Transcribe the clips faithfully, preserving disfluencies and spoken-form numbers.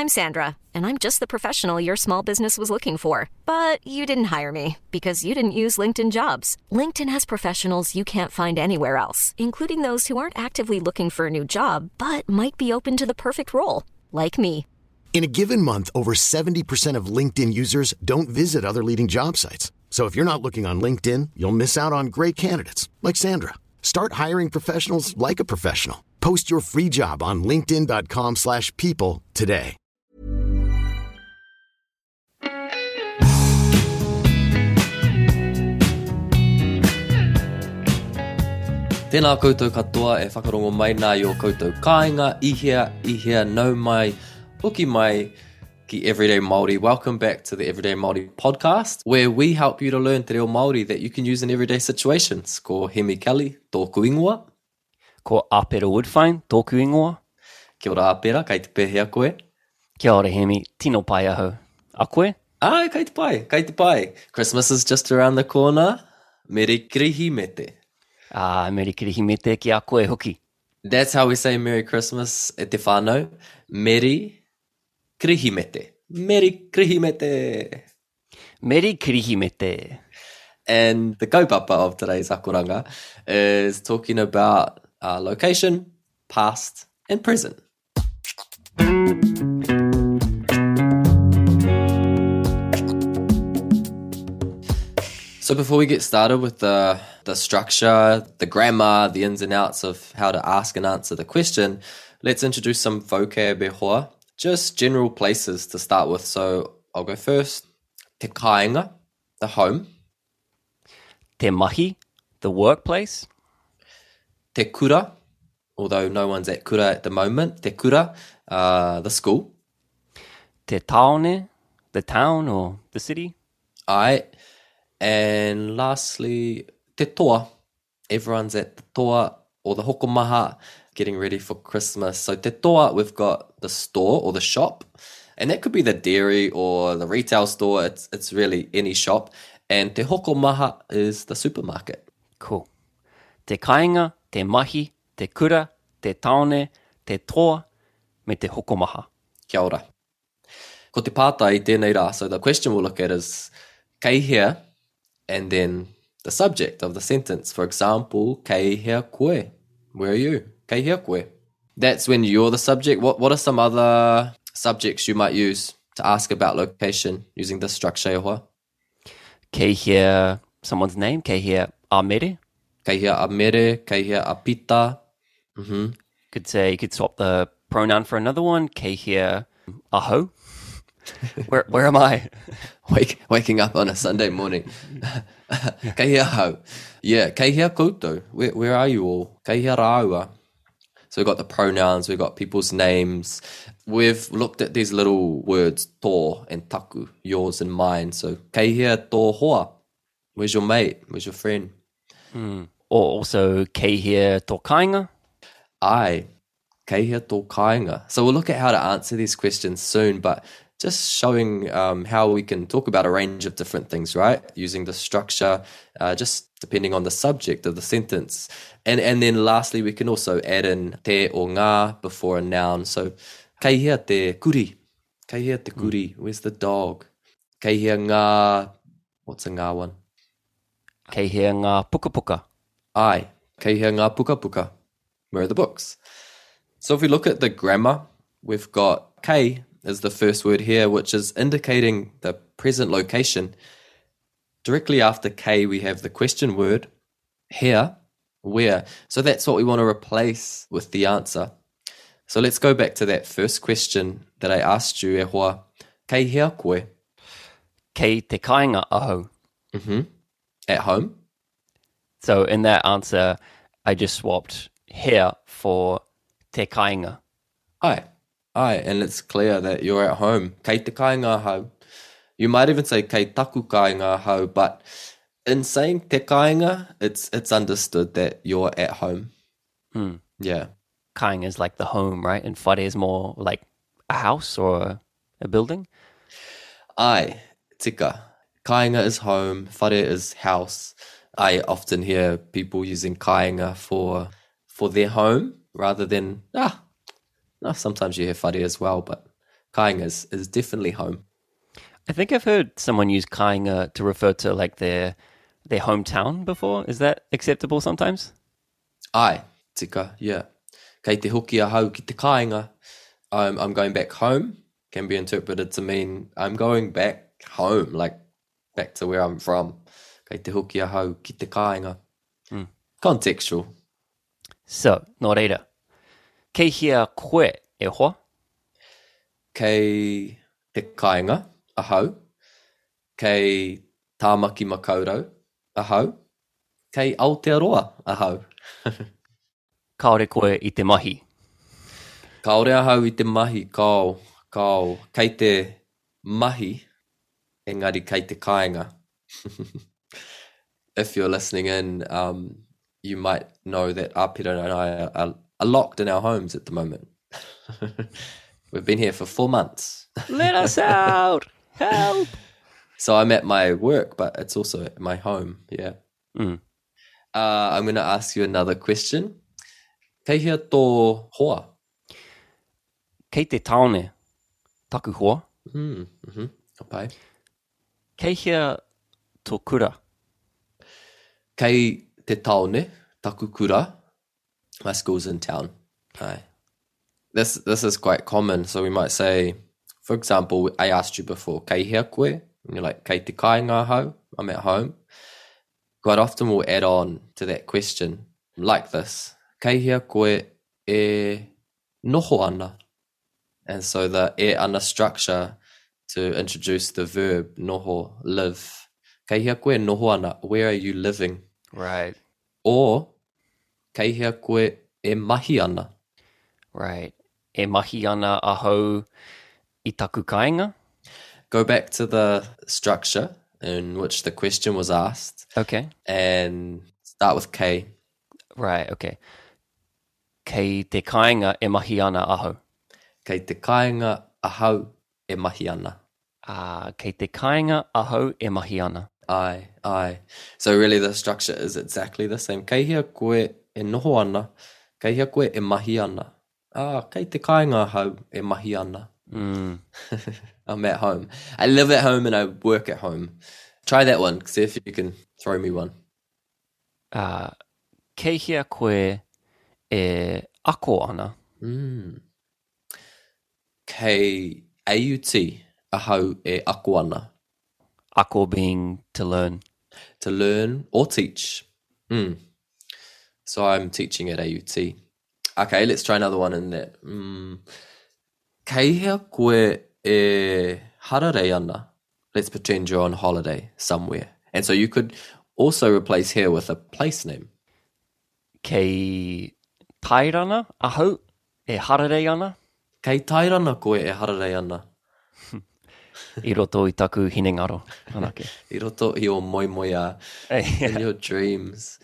I'm Sandra, and I'm just the professional your small business was looking for. But you didn't hire me because you didn't use LinkedIn Jobs. LinkedIn has professionals you can't find anywhere else, including those who aren't actively looking for a new job, but might be open to the perfect role, like me. In a given month, over seventy percent of LinkedIn users don't visit other leading job sites. So if you're not looking on LinkedIn, you'll miss out on great candidates like Sandra. Start hiring professionals like a professional. Post your free job on linkedin.com slash people today. Tēnā koutou katoa e whakarongo mai nā i o koutou kāinga, ihea, ihea, nau mai, uki mai ki Everyday Māori. Welcome back to the Everyday Māori podcast, where we help you to learn te reo Māori that you can use in everyday situations. Ko Hemi Kelly, tōku ingoa. Ko Apera Woodfine, tōku ingoa. Kia ora Apera, kei te pēhea koe. Kia ora Hemi, tino pai aho. A koe? Ah, kei te pai, kei te pai. Christmas is just around the corner. Mere kirihi mete. Ah, Merry Kirihi me te ki a koe hoki. That's how we say Merry Christmas e te whānau. Merry Kirihi mete. Merry Kirihi mete. Merry Kirihi me te. And the kaupapa of today's akoranga is talking about uh, location, past, and present. So before we get started with the, the structure, the grammar, the ins and outs of how to ask and answer the question, let's introduce some vocab e hoa, just general places to start with. So I'll go first. Te kāinga, the home. Te mahi, the workplace. Te kura, although no one's at kura at the moment. Te kura, uh, the school. Te taone, the town or the city. Ai. And lastly, te toa. Everyone's at the toa or the hokomaha getting ready for Christmas. So te toa, we've got the store or the shop. And that could be the dairy or the retail store. It's it's really any shop. And te hokomaha is the supermarket. Cool. Te kāinga, te mahi, te kura, te taone, te toa, me te hokomaha. Kia ora. Ko te pātai i tēnei rā. So the question we'll look at is kei hea, and then the subject of the sentence. For example, kei hea koe. Where are you? Kei hea koe. That's when you're the subject. What What are some other subjects you might use to ask about location using this structure e hoa? Kei hea someone's name, kei hea a mere. Kei hea a mere, kei hea a pita. Mm-hmm. Could say, you could swap the pronoun for another one, kei hea aho. where where am I? Wake, waking up on a Sunday morning. Kei hea hau. Yeah, kei hea koutou. Where, where are you all? Kei hea rāua. So we've got the pronouns, we've got people's names. We've looked at these little words, tō and taku, yours and mine. So kei hea tō hoa. Where's your mate? Where's your friend? Hmm. Or also kei hea tō kāinga. Ai, kei hea tō kāinga. So we'll look at how to answer these questions soon, but just showing um, how we can talk about a range of different things, right? Using the structure, uh, just depending on the subject of the sentence. And and then lastly, we can also add in te or ngā before a noun. So, kei hea te kuri. Kei hea te kuri. Where's the dog? Kei hea ngā... What's a ngā one? Kei hea ngā puka puka. Ai, kei hea ngā puka puka. Where are the books? So if we look at the grammar, we've got kei is the first word here, which is indicating the present location. Directly after kei, we have the question word, here, where. So that's what we want to replace with the answer. So let's go back to that first question that I asked you, e hoa, kei hea koe? Kei te kāinga aho. Mm-hmm. At home? So in that answer, I just swapped here for te kāinga. Ai. Ai, and it's clear that you're at home. Kei te kāinga hau. You might even say kei taku kāinga hau, but in saying te kāinga, it's it's understood that you're at home. Hmm. Yeah. Kāinga is like the home, right? And whare is more like a house or a building? Ai, tika. Kāinga is home, whare is house. I often hear people using kāinga for for their home rather than, ah, no, sometimes you hear whare as well, but Kāinga is, is definitely home. I think I've heard someone use kāinga to refer to like their their hometown before. Is that acceptable sometimes? Ai, tika, yeah. Kei te hoki ahau ki te kāinga. I'm, I'm going back home. Can be interpreted to mean I'm going back home, like back to where I'm from. Kei te hoki ahau ki te kāinga. Mm. Contextual. So, nō reira. Kei hia koe e hoa? Kei te kāinga ahau. Kei tāmaki makaurau ahau. Kei Aotearoa ahau. Kaore koe i te mahi. Kaore ahau i te mahi, kao, kao. Kei te mahi, engari kei te kāinga. If you're listening in, um, you might know that Apira and I are, are, are locked in our homes at the moment. We've been here for four months. Let us out! Help! So I'm at my work, but it's also at my home, yeah. Mm. Uh, I'm going to ask you another question. Kei hea tō hoa? Kei te taone taku hoa? Mm, mm-hmm. Okay. Kei hea tō kura? Kei te taone taku kura? My school's in town. Aye. This this is quite common. So we might say, for example, I asked you before, kei hea koe? And you're like, kei te kāinga ahau? I'm at home. Quite often we'll add on to that question like this. Kei hea koe e noho ana? And so the e ana structure to introduce the verb noho, live. Kei hea koe noho ana? Where are you living? Right. Or kei hea koe e mahi ana? Right. E mahi ana ahau i taku kāinga? Go back to the structure in which the question was asked. Okay. And start with kei. Right, okay. Kei te kāinga e mahi ana ahau. Kei te kāinga ahau e mahi ana. Ah, kei te kāinga ahau e mahi ana. Ai, ai. So really the structure is exactly the same. Kei hea koe e noho ana. Kei hea koe e mahi ana. Ah, kei te kāinga ahau e mahi ana. Mm. I'm at home. I live at home and I work at home. Try that one. See if you can throw me one. Uh, kei hea koe e ako ana. Mm. Kei A U T ahau e ako ana. Ako being to learn. To learn or teach. Mm. So I'm teaching at A U T. Okay, let's try another one in that. Mm. Kei hea koe e harare ana. Let's pretend you're on holiday somewhere. And so you could also replace here with a place name. Kei tairana ahau e harare ana. Kei tairana koe e harare ana. I roto i taku hinengaro. Anake. I roto i o moi moia in your dreams.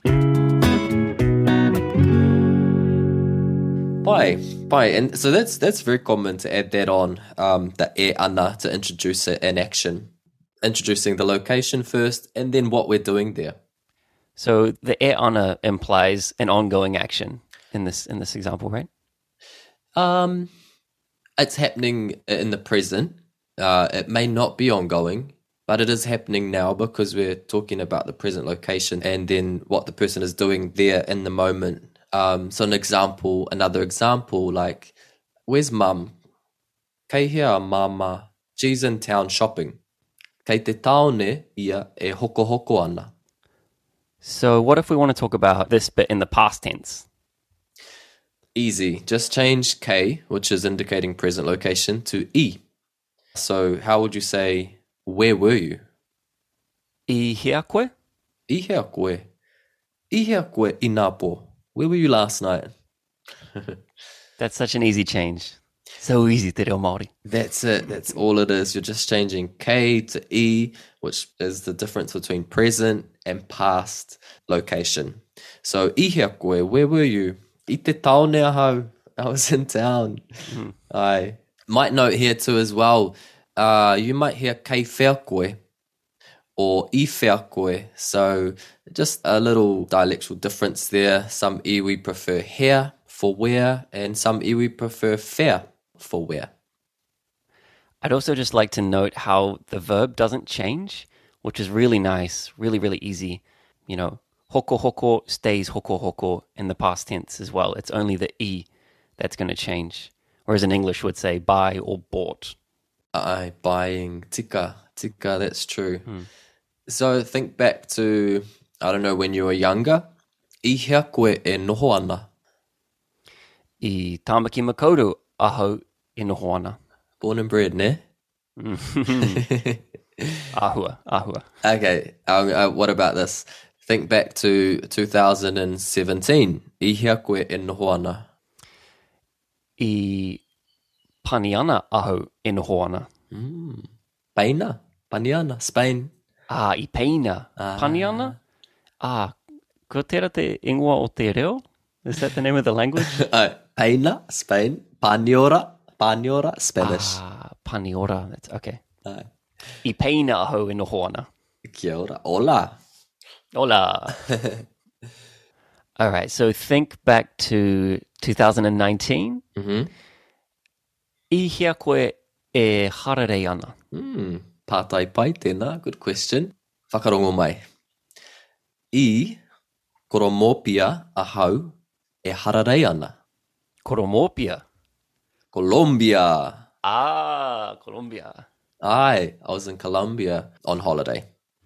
Pai, pai. And so that's that's very common to add that on, um, the e ana, to introduce it in action. Introducing the location first and then what we're doing there. So the e ana implies an ongoing action in this in this example, right? Um, it's happening in the present. Uh, it may not be ongoing, but it is happening now because we're talking about the present location and then what the person is doing there in the moment. Um, so an example, another example, like, where's mum? Kei hea mama, she's in town shopping. Kei te taone ia e hoko hoko ana. So what if we want to talk about this bit in the past tense? Easy. Just change kei, which is indicating present location, to i. So how would you say, where were you? I hea koe? I hea koe. I hea koe i nā pō. Where were you last night? That's such an easy change. So easy te reo Māori. That's it. That's all it is. You're just changing kei to i, which is the difference between present and past location. So I hea koe, where were you? I te taone ahau. I was in town. Mm. Ai. Might note here too as well, uh, you might hear kei whea koe or I whea koe. So just a little dialectal difference there. Some iwi prefer hea for where and some iwi prefer whea for where. I'd also just like to note how the verb doesn't change, which is really nice, really, really easy. You know, hoko hoko stays hoko hoko in the past tense as well. It's only the e that's going to change. Whereas in English would say buy or bought. Aye, buying, tika, tika, that's true. Hmm. So think back to, I don't know, when you were younger. I hea koe e noho ana? I Tamaki Makaurau aho e noho ana. Born and bred, ne? Ahua, ahua. Okay, um, uh, what about this? Think back to two thousand seventeen. I hea koe e noho ana? I Paniana aho e noho ana. Mm. Paina, Paniana, Spain. Ah, I Peina. Ah. Paniana? Ah, ko tera te ingoa o te reo? Is that the name of the language? uh, Peina, Spain. Paniora, Paniora, Spanish. Ah, Paniora. That's okay. Uh, I Peina aho e noho ana. Kia ora. Hola. Hola. All right, so think back to two thousand nineteen. Mm-hmm. I hea koe e hararei ana? Mm, pātai pai tēnā, good question. Whakarongo mai. I koromopia ahau e hararei ana? Koromopia? Colombia. Ah, Colombia. Aye, I was in Colombia on holiday.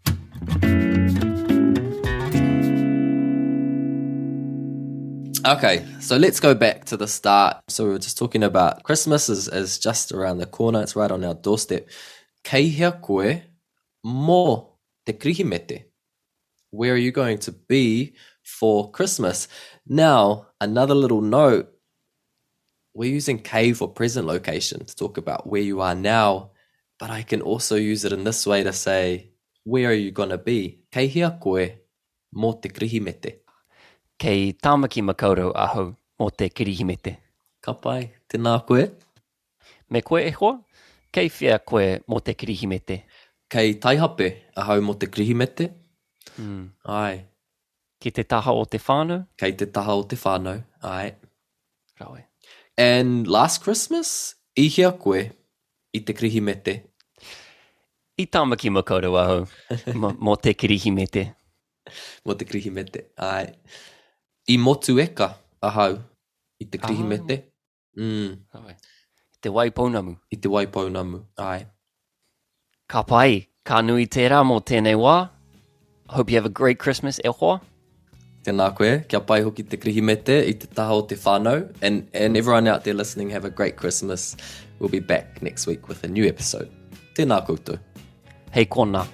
Okay, so let's go back to the start. So we were just talking about Christmas is, is just around the corner. It's right on our doorstep. Kei hea koe mō te krihimete. Where are you going to be for Christmas? Now, another little note. We're using kei for present location to talk about where you are now, but I can also use it in this way to say, where are you going to be? Kei hea koe mō te krihimete. Kei Tamaki Makaurau aho mō te kirihimete. Ka pai, tēnā koe. Me koe e hoa? Kei whia koe mō te kirihimete? Kei taihape ahau mō te krihimete. Mm. Ai. Ki te taha o te whānau? Kei te taha o te whānau. Ai. Rawe. And last Christmas, I hea koe I te krihimete. I Tamaki Makaurau aho mō te kirihimete. Mō te krihimete. Ai. I motu eka ahau I te krihimete. Ah. Mm. Rawe. Te waipounamu. I te waipounamu. Ai. Ka pai, ka nui tērā mō tēnei wā. Hope you have a great Christmas, e hoa. Tēnā koe, kia pai hoki te krihimete I te taha o te whānau. And, and everyone out there listening, have a great Christmas. We'll be back next week with a new episode. Tēnā koutou. Hei kona.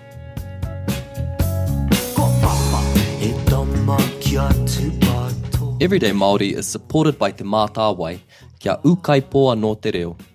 Everyday Māori is supported by Te Mātāwai, kia ukai poa no te reo.